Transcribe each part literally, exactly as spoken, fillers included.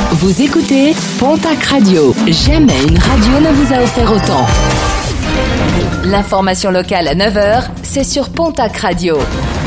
Vous écoutez Pontac Radio. Jamais une radio ne vous a offert autant. L'information locale à neuf heures, c'est sur Pontac Radio.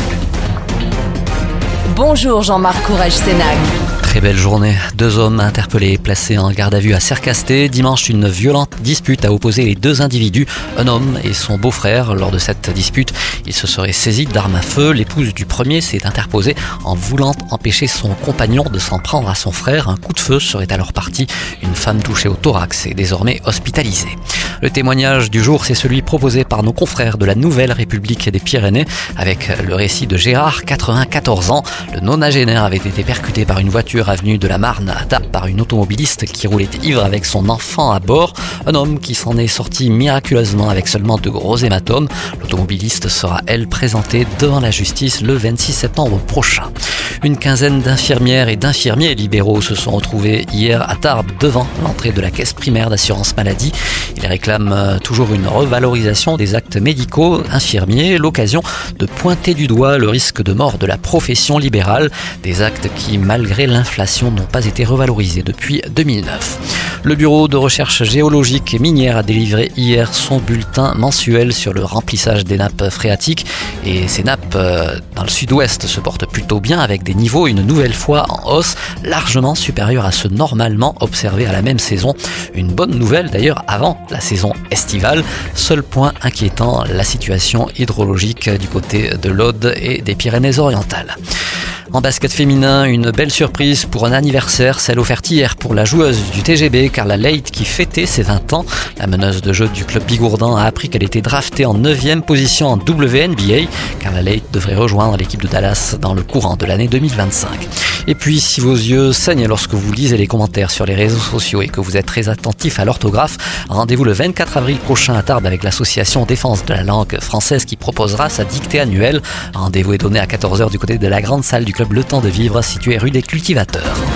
Bonjour Jean-Marc Courage-Sénac. Très belle journée. Deux hommes interpellés et placés en garde à vue à Sercasté. Dimanche, une violente dispute a opposé les deux individus, un homme et son beau-frère. Lors de cette dispute, il se serait saisi d'armes à feu. L'épouse du premier s'est interposée en voulant empêcher son compagnon de s'en prendre à son frère. Un coup de feu serait alors parti. Une femme touchée au thorax est désormais hospitalisée. Le témoignage du jour, c'est celui proposé par nos confrères de la Nouvelle République des Pyrénées, avec le récit de Gérard, quatre-vingt-quatorze ans. Le nonagénaire avait été percuté par une voiture avenue de la Marne à Tarbes par une automobiliste qui roulait ivre avec son enfant à bord. Un homme qui s'en est sorti miraculeusement avec seulement de gros hématomes. L'automobiliste sera, elle, présentée devant la justice le vingt-six septembre prochain. Une quinzaine d'infirmières et d'infirmiers libéraux se sont retrouvés hier à Tarbes devant l'entrée de la caisse primaire d'assurance maladie. Ils réclament toujours une revalorisation des actes médicaux infirmiers, l'occasion de pointer du doigt le risque de mort de la profession libérale, des actes qui, malgré l'inflation, n'ont pas été revalorisés depuis deux mille neuf. Le bureau de recherche géologique et minière a délivré hier son bulletin mensuel sur le remplissage des nappes phréatiques, et ces nappes euh, dans le sud-ouest se portent plutôt bien avec des niveaux une nouvelle fois en hausse, largement supérieurs à ceux normalement observés à la même saison. Une bonne nouvelle d'ailleurs avant la saison estivale. Seul point inquiétant, la situation hydrologique du côté de l'Aude et des Pyrénées-Orientales. En basket féminin, une belle surprise pour un anniversaire, celle offerte hier pour la joueuse du T G B, Carla Leight, qui fêtait ses vingt ans. La meneuse de jeu du club bigourdan a appris qu'elle était draftée en neuvième position en W N B A. Carla Leight devrait rejoindre l'équipe de Dallas dans le courant de l'année deux mille vingt-cinq. Et puis, si vos yeux saignent lorsque vous lisez les commentaires sur les réseaux sociaux et que vous êtes très attentif à l'orthographe, rendez-vous le vingt-quatre avril prochain à Tarbes avec l'association Défense de la langue française qui proposera sa dictée annuelle. Rendez-vous est donné à quatorze heures du côté de la grande salle du club Le Temps de Vivre, située rue des Cultivateurs.